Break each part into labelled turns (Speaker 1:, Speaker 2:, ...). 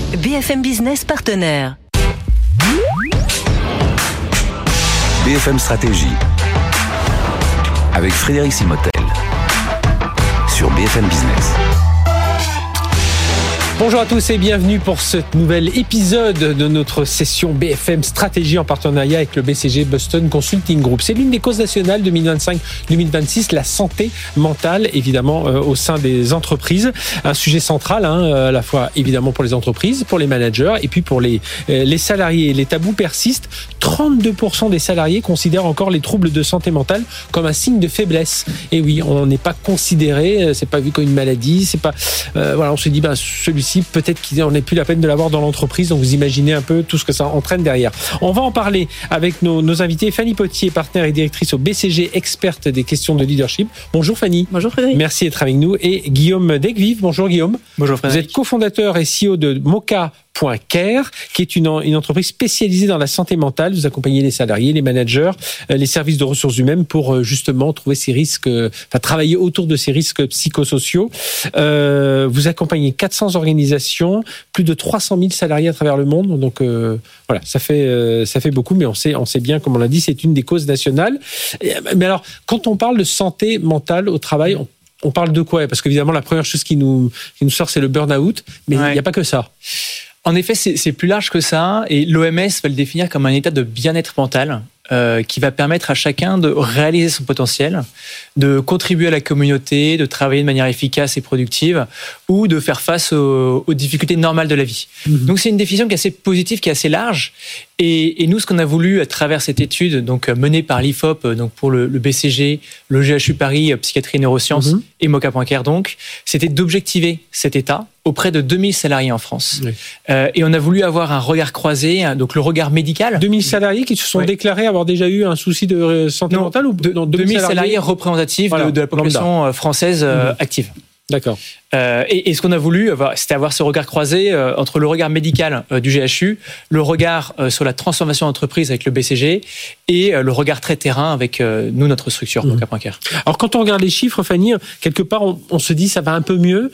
Speaker 1: BFM Business partenaire.
Speaker 2: BFM Stratégie avec Frédéric Simotel sur BFM Business.
Speaker 3: Bonjour à tous et bienvenue pour ce nouvel épisode de notre session BFM Stratégie en partenariat avec le BCG Boston Consulting Group. C'est l'une des causes nationales 2025-2026, la santé mentale, évidemment, au sein des entreprises. Un sujet central, à la fois évidemment pour les entreprises, pour les managers et puis pour les salariés. Les tabous persistent. 32% des salariés considèrent encore les troubles de santé mentale comme un signe de faiblesse. Et oui, on n'est pas considéré, c'est pas vu comme une maladie, c'est pas, on se dit, celui-ci, peut-être qu'il n'en est plus la peine de l'avoir dans l'entreprise. Donc, vous imaginez un peu tout ce que ça entraîne derrière. On va en parler avec nos invités. Fanny Potier, partenaire et directrice au BCG, experte des questions de leadership. Bonjour Fanny.
Speaker 4: Bonjour Frédéric.
Speaker 3: Merci d'être avec nous. Et Guillaume Degvive. Bonjour Guillaume.
Speaker 5: Bonjour Frédéric.
Speaker 3: Vous êtes cofondateur et CEO de Moka.care, qui est une entreprise spécialisée dans la santé mentale. Vous accompagnez les salariés, les managers, les services de ressources humaines pour justement trouver ces risques, travailler autour de ces risques psychosociaux. Vous accompagnez 400 organisations, plus de 300 000 salariés à travers le monde. Donc voilà, ça fait beaucoup, mais on sait bien, comme on l'a dit, c'est une des causes nationales. Mais alors, quand on parle de santé mentale au travail, on parle de quoi ? Parce qu'évidemment, la première chose qui nous sort, c'est le burn-out, mais il n'y a pas que ça.
Speaker 5: En effet, c'est plus large que ça, et l'OMS va le définir comme un état de bien-être mental qui va permettre à chacun de réaliser son potentiel, de contribuer à la communauté, de travailler de manière efficace et productive, ou de faire face aux difficultés normales de la vie. Donc c'est une définition qui est assez positive, qui est assez large. Et nous, ce qu'on a voulu à travers cette étude, donc menée par l'IFOP, donc pour le BCG, le GHU Paris, psychiatrie et neurosciences, et Moka.care, donc, c'était d'objectiver cet état auprès de 2000 salariés en France. Oui. Et on a voulu avoir un regard croisé, donc le regard médical.
Speaker 3: 2000 salariés qui se sont déclarés avoir déjà eu un souci de santé mentale ou
Speaker 5: 2000 salariés représentatifs de la population française active.
Speaker 3: D'accord.
Speaker 5: Et ce qu'on a voulu, c'était avoir ce regard croisé entre le regard médical du GHU, le regard sur la transformation d'entreprise avec le BCG et le regard très terrain avec nous, notre structure, Moka.care.
Speaker 3: Alors, quand on regarde les chiffres, Fanny, quelque part, on se dit ça va un peu mieux.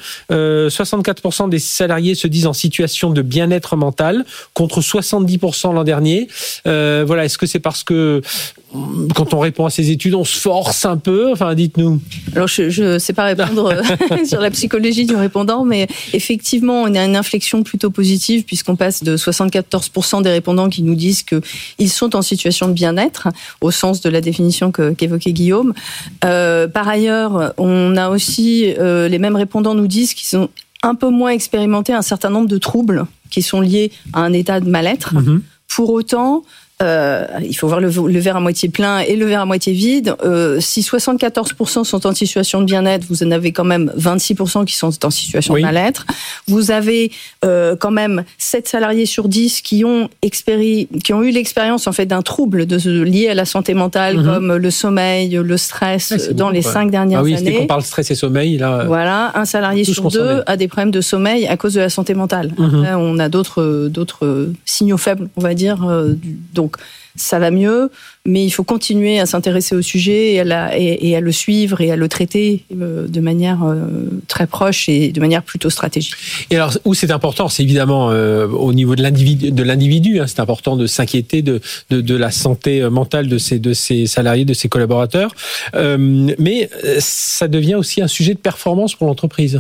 Speaker 3: 64% des salariés se disent en situation de bien-être mental, contre 70% l'an dernier. Est-ce que c'est parce que quand on répond à ces études, on se force un peu ? Enfin, dites-nous.
Speaker 4: Alors, je ne sais pas répondre sur la psychologie du répondant, mais effectivement, on a une inflexion plutôt positive puisqu'on passe de 74% des répondants qui nous disent qu'ils sont en situation de bien-être, au sens de la définition qu'évoquait Guillaume. Par ailleurs, on a aussi, les mêmes répondants nous disent qu'ils ont un peu moins expérimenté un certain nombre de troubles qui sont liés à un état de mal-être. Pour autant, il faut voir le verre à moitié plein et le verre à moitié vide. Si 74% sont en situation de bien-être, vous en avez quand même 26% qui sont en situation de mal-être. Vous avez quand même 7 salariés sur 10 qui ont eu l'expérience en fait d'un trouble lié à la santé mentale, comme le sommeil, le stress, dans les 5 dernières années.
Speaker 3: C'était qu'on parle stress et sommeil. Là,
Speaker 4: voilà, un salarié sur 2 a des problèmes de sommeil à cause de la santé mentale. Après, on a d'autres signaux faibles, on va dire. Donc, ça va mieux, mais il faut continuer à s'intéresser au sujet et à le suivre et à le traiter de manière très proche et de manière plutôt stratégique.
Speaker 3: Et alors, où c'est important, c'est évidemment au niveau de l'individu, c'est important de s'inquiéter de la santé mentale de ses salariés, de ses collaborateurs, mais ça devient aussi un sujet de performance pour l'entreprise.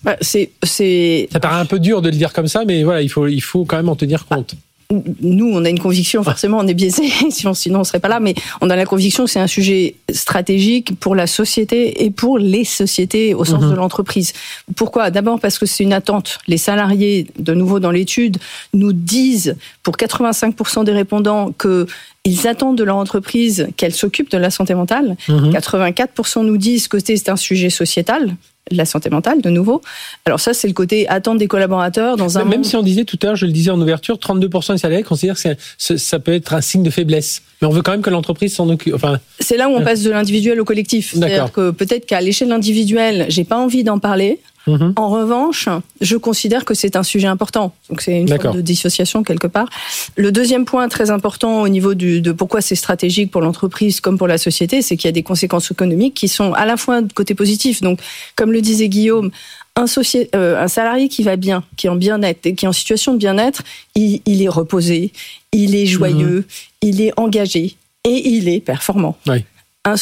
Speaker 3: Ça paraît un peu dur de le dire comme ça, mais voilà, il faut quand même en tenir compte.
Speaker 4: Nous, on a une conviction, forcément, on est biaisé, sinon on serait pas là, mais on a la conviction que c'est un sujet stratégique pour la société et pour les sociétés au sens de l'entreprise. Pourquoi ? D'abord parce que c'est une attente. Les salariés, de nouveau dans l'étude, nous disent, pour 85% des répondants, qu'ils attendent de leur entreprise qu'elle s'occupe de la santé mentale. 84% nous disent que c'est un sujet sociétal. La santé mentale, de nouveau. Alors ça, c'est le côté attente des collaborateurs dans un
Speaker 3: Même si on disait tout à l'heure, je le disais en ouverture, 32% des salariés considèrent que ça peut être un signe de faiblesse. Mais on veut quand même que l'entreprise s'en occupe.
Speaker 4: C'est là où on passe de l'individuel au collectif. C'est-à-dire que peut-être qu'à l'échelle individuelle, j'ai pas envie d'en parler. En revanche, je considère que c'est un sujet important. Donc c'est une forme de dissociation quelque part. Le deuxième point très important au niveau de pourquoi c'est stratégique pour l'entreprise comme pour la société, c'est qu'il y a des conséquences économiques qui sont à la fois de côté positif. Donc, comme le disait Guillaume, un salarié qui va bien, qui est en bien-être, qui est en situation de bien-être, il est reposé, il est joyeux, il est engagé et il est performant.
Speaker 3: Oui.
Speaker 4: Un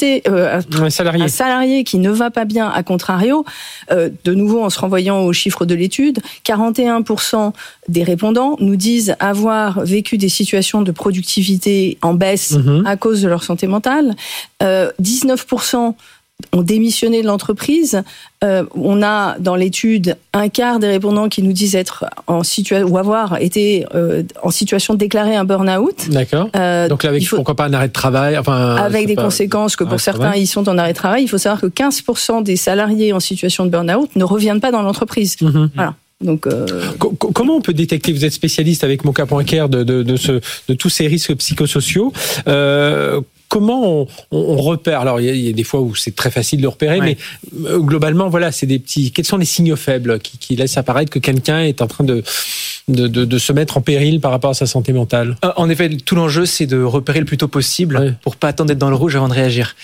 Speaker 4: salarié qui ne va pas bien, à contrario, de nouveau en se renvoyant aux chiffres de l'étude, 41% des répondants nous disent avoir vécu des situations de productivité en baisse à cause de leur santé mentale. 19% ont démissionné de l'entreprise. On a dans l'étude un quart des répondants qui nous disent être en situation ou avoir été en situation de déclarer un burn-out.
Speaker 3: D'accord. Donc là, pourquoi pas un arrêt de travail,
Speaker 4: avec des conséquences que pour certains ils sont en arrêt de travail. Il faut savoir que 15% des salariés en situation de burn-out ne reviennent pas dans l'entreprise. Voilà. Donc,
Speaker 3: comment on peut détecter, vous êtes spécialiste avec Moka.care de tous ces risques psychosociaux, comment on repère? Alors, il y a des fois où c'est très facile de repérer, mais globalement, voilà, c'est des petits. Quels sont les signaux faibles qui laissent apparaître que quelqu'un est en train de se mettre en péril par rapport à sa santé mentale?
Speaker 5: En effet, tout l'enjeu, c'est de repérer le plus tôt possible pour pas attendre d'être dans le rouge avant de réagir.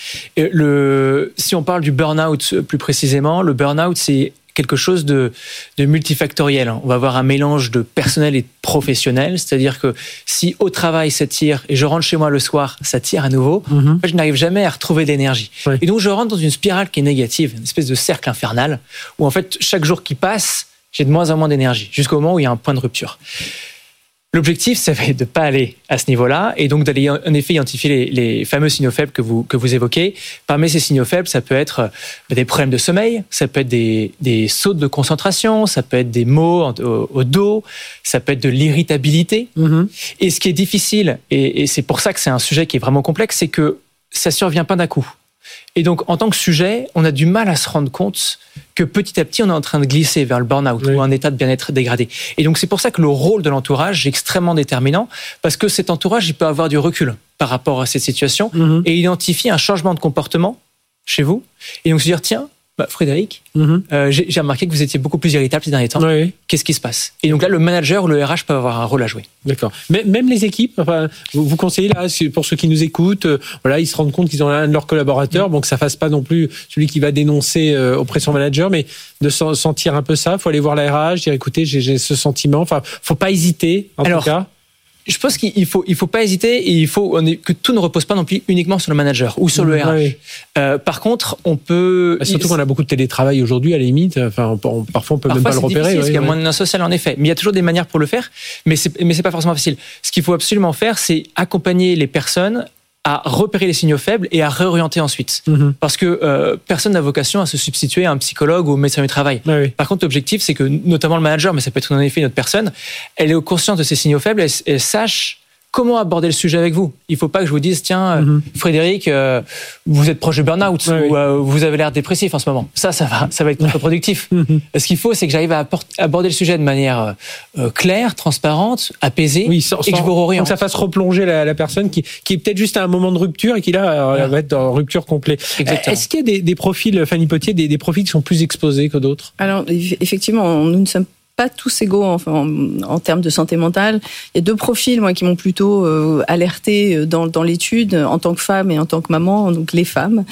Speaker 5: Si on parle du burn-out plus précisément, le burn-out, c'est quelque chose de multifactoriel. On va avoir un mélange de personnel et de professionnel, c'est-à-dire que si au travail ça tire et je rentre chez moi le soir, ça tire à nouveau, je n'arrive jamais à retrouver d'énergie. Et donc je rentre dans une spirale qui est négative, une espèce de cercle infernal, où en fait chaque jour qui passe, j'ai de moins en moins d'énergie, jusqu'au moment où il y a un point de rupture. L'objectif, ça va être de ne pas aller à ce niveau-là et donc d'aller en effet identifier les fameux signaux faibles que vous évoquez. Parmi ces signaux faibles, ça peut être des problèmes de sommeil, ça peut être des sautes de concentration, ça peut être des maux au dos, ça peut être de l'irritabilité. Et ce qui est difficile, et c'est pour ça que c'est un sujet qui est vraiment complexe, c'est que ça ne survient pas d'un coup. Et donc, en tant que sujet, on a du mal à se rendre compte que petit à petit, on est en train de glisser vers le burn-out ou un état de bien-être dégradé. Et donc, c'est pour ça que le rôle de l'entourage est extrêmement déterminant, parce que cet entourage, il peut avoir du recul par rapport à cette situation et identifier un changement de comportement chez vous. Et donc, se dire, tiens, Frédéric, j'ai remarqué que vous étiez beaucoup plus irritable ces derniers temps. Qu'est-ce qui se passe? Et donc là, le manager ou le RH peut avoir un rôle à jouer. D'accord.
Speaker 3: Mais même les équipes, vous conseillez là, pour ceux qui nous écoutent, ils se rendent compte qu'ils ont un de leurs collaborateurs, bon que ça fasse pas non plus celui qui va dénoncer auprès de son manager, mais de sentir un peu ça. Faut aller voir la RH, dire écoutez, j'ai ce sentiment. Enfin, faut pas hésiter en tout cas.
Speaker 5: Je pense qu'il faut pas hésiter et il faut que tout ne repose pas non plus uniquement sur le manager ou sur le RH. Par contre, on peut
Speaker 3: surtout qu'on a beaucoup de télétravail aujourd'hui à la limite. Enfin, parfois on peut même pas le repérer.
Speaker 5: Parce qu'il y a moins de liens sociaux en effet, mais il y a toujours des manières pour le faire. Mais c'est pas forcément facile. Ce qu'il faut absolument faire, c'est accompagner les personnes à repérer les signaux faibles et à réorienter ensuite. Parce que personne n'a vocation à se substituer à un psychologue ou au médecin du travail. Par contre, l'objectif, c'est que, notamment le manager, mais ça peut être en effet une autre personne, elle est consciente de ces signaux faibles, elle sache comment aborder le sujet avec vous. Il ne faut pas que je vous dise, tiens, Frédéric, vous êtes proche de burn-out ou vous avez l'air dépressif en ce moment. Ça va être contre-productif. Ce qu'il faut, c'est que j'arrive à aborder le sujet de manière claire, transparente, apaisée, et que je vous réoriente.
Speaker 3: Que ça fasse replonger la personne qui est peut-être juste à un moment de rupture et qui là va être en rupture complète. Est-ce qu'il y a des profils, Fanny Potier, des profils qui sont plus exposés que d'autres?
Speaker 4: Alors, effectivement, nous ne sommes pas tous égaux en termes de santé mentale. Il y a deux profils qui m'ont plutôt alerté dans l'étude en tant que femme et en tant que maman, donc les femmes,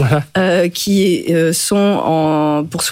Speaker 4: qui sont pour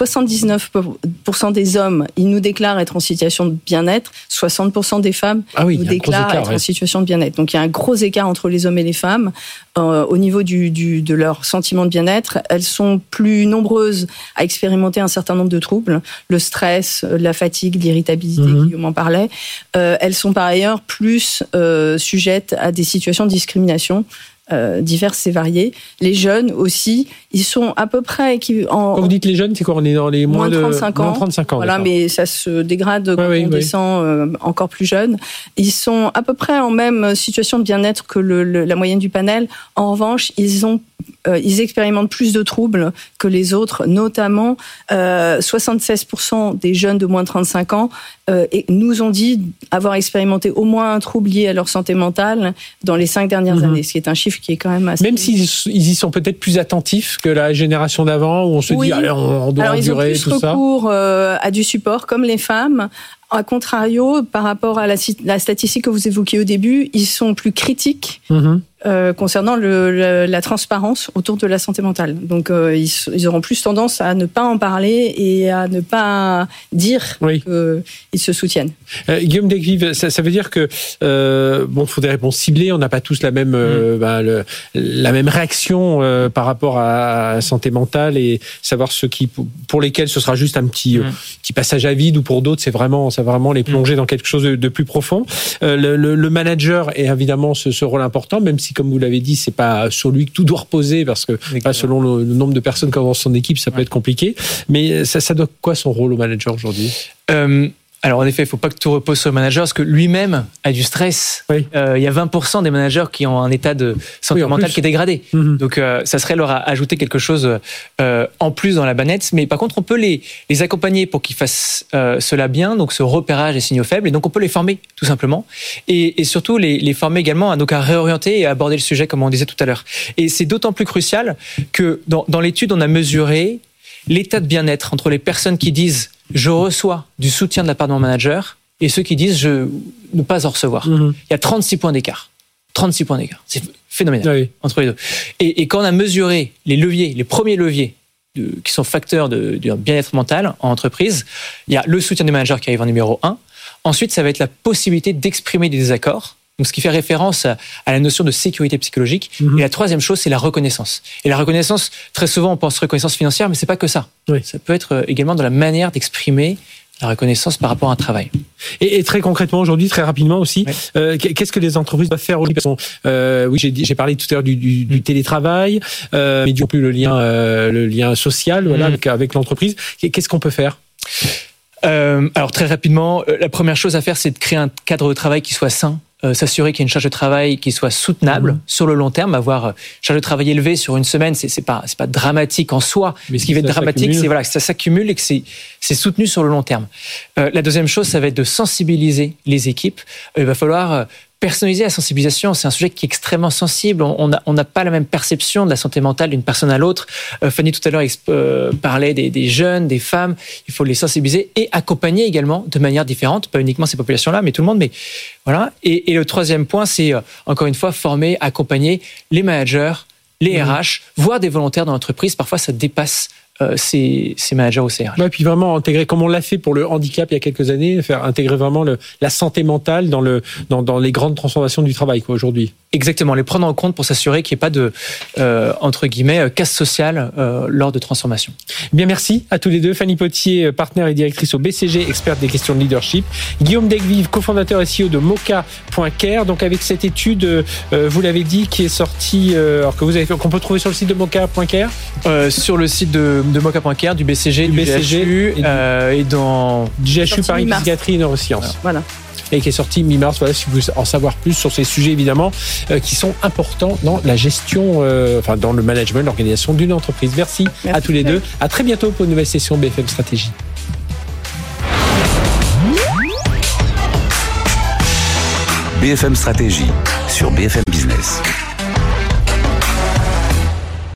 Speaker 4: 79% des hommes, ils nous déclarent être en situation de bien-être, 60% des femmes nous déclarent être en situation de bien-être. Donc il y a un gros écart entre les hommes et les femmes au niveau de leur sentiment de bien-être. Elles sont plus nombreuses à expérimenter un certain nombre de troubles, le stress, la fatigue, l'irritabilité, Guillaume en parlait. Elles sont par ailleurs plus sujettes à des situations de discrimination diverses et variées. Les jeunes aussi, ils sont à peu près...
Speaker 3: Quand vous dites les jeunes, c'est quoi? On est dans les moins de
Speaker 4: 35 ans.
Speaker 3: Moins 35 ans,
Speaker 4: voilà, mais ça se dégrade quand on descend encore plus jeune. Ils sont à peu près en même situation de bien-être que la moyenne du panel. En revanche, ils expérimentent plus de troubles que les autres, notamment 76% des jeunes de moins de 35 ans nous ont dit avoir expérimenté au moins un trouble lié à leur santé mentale dans les 5 dernières années, ce qui est un chiffre chiffre qui est quand même assez...
Speaker 3: Même s'ils y sont peut-être plus attentifs que la génération d'avant, où on se dit, allez, on doit endurer tout ça.
Speaker 4: Ils ont plus recours à du support, comme les femmes. A contrario, par rapport à la statistique que vous évoquiez au début, ils sont plus critiques concernant la transparence autour de la santé mentale. Donc, ils auront plus tendance à ne pas en parler et à ne pas dire qu'ils se soutiennent.
Speaker 3: Guillaume Decvive, ça veut dire que il faut des réponses ciblées. On n'a pas tous la même la même réaction par rapport à la santé mentale, et savoir ceux pour lesquels ce sera juste un petit passage à vide, ou pour d'autres c'est vraiment les plonger dans quelque chose de plus profond. Le manager est évidemment ce rôle important, même si, comme vous l'avez dit, c'est pas sur lui que tout doit reposer, parce que selon le nombre de personnes qu'avance son équipe, ça peut être compliqué. Mais ça doit quoi son rôle au manager aujourd'hui?
Speaker 5: Alors en effet, il ne faut pas que tout repose sur le manager, parce que lui-même a du stress. Il y a 20% des managers qui ont un état de santé mentale qui est dégradé. Donc ça serait leur ajouter quelque chose en plus dans la banette. Mais par contre, on peut les accompagner pour qu'ils fassent cela bien, donc ce repérage des signaux faibles. Et donc on peut les former, tout simplement. Et surtout les former également à réorienter et à aborder le sujet, comme on disait tout à l'heure. Et c'est d'autant plus crucial que dans l'étude, on a mesuré l'état de bien-être entre les personnes qui disent « je reçois du soutien de la part de mon manager » et ceux qui disent « je ne pas en recevoir ». Il y a 36 points d'écart. 36 points d'écart. C'est phénoménal entre les deux. Et quand on a mesuré les premiers leviers qui sont facteurs du bien-être mental en entreprise, il y a le soutien du manager qui arrive en numéro 1. Ensuite, ça va être la possibilité d'exprimer des désaccords. Donc, ce qui fait référence à la notion de sécurité psychologique. Et la troisième chose, c'est la reconnaissance. Et la reconnaissance, très souvent, on pense reconnaissance financière, mais c'est pas que ça. Ça peut être également dans la manière d'exprimer la reconnaissance par rapport à un travail.
Speaker 3: Et très concrètement aujourd'hui, très rapidement aussi, qu'est-ce que les entreprises doivent faire aujourd'hui? J'ai parlé tout à l'heure du télétravail, mais du coup le lien social, avec l'entreprise. Qu'est-ce qu'on peut faire?
Speaker 5: Alors très rapidement, la première chose à faire, c'est de créer un cadre de travail qui soit sain. S'assurer qu'il y a une charge de travail qui soit soutenable sur le long terme. Avoir une charge de travail élevée sur une semaine, c'est pas dramatique en soi. Mais ce qui va être dramatique, c'est que ça s'accumule et que c'est soutenu sur le long terme. La deuxième chose, ça va être de sensibiliser les équipes. Il va falloir personnaliser la sensibilisation. C'est un sujet qui est extrêmement sensible. On n'a pas la même perception de la santé mentale d'une personne à l'autre. Fanny tout à l'heure parlait des jeunes, des femmes. Il faut les sensibiliser et accompagner également de manière différente, pas uniquement ces populations-là, mais tout le monde. Mais voilà. Et le troisième point, c'est encore une fois former, accompagner les managers, les RH, voire des volontaires dans l'entreprise. Parfois, ça dépasse ces managers au CRH.
Speaker 3: Et puis vraiment intégrer, comme on l'a fait pour le handicap il y a quelques années, faire intégrer vraiment la santé mentale dans les grandes transformations du travail aujourd'hui.
Speaker 5: Exactement, les prendre en compte pour s'assurer qu'il n'y ait pas de entre guillemets casse sociale lors de transformation.
Speaker 3: Bien, merci à tous les deux. Fanny Potier, partenaire et directrice au BCG, experte des questions de leadership. Guillaume Decvive, cofondateur et CEO de Moka.care. Donc avec cette étude, vous l'avez dit, qui est sortie, qu'on peut trouver sur le site de Moka.care,
Speaker 5: sur le site de Moka.care, du BCG, du GHU et dans
Speaker 3: GHU Paris Psychiatrie et Neurosciences.
Speaker 4: Voilà.
Speaker 3: Et qui est sorti mi-mars. Voilà, si vous voulez en savoir plus sur ces sujets, évidemment, qui sont importants dans la gestion, dans le management, l'organisation d'une entreprise. Merci à tous les deux. À très bientôt pour une nouvelle session BFM Stratégie.
Speaker 2: BFM Stratégie sur BFM Business.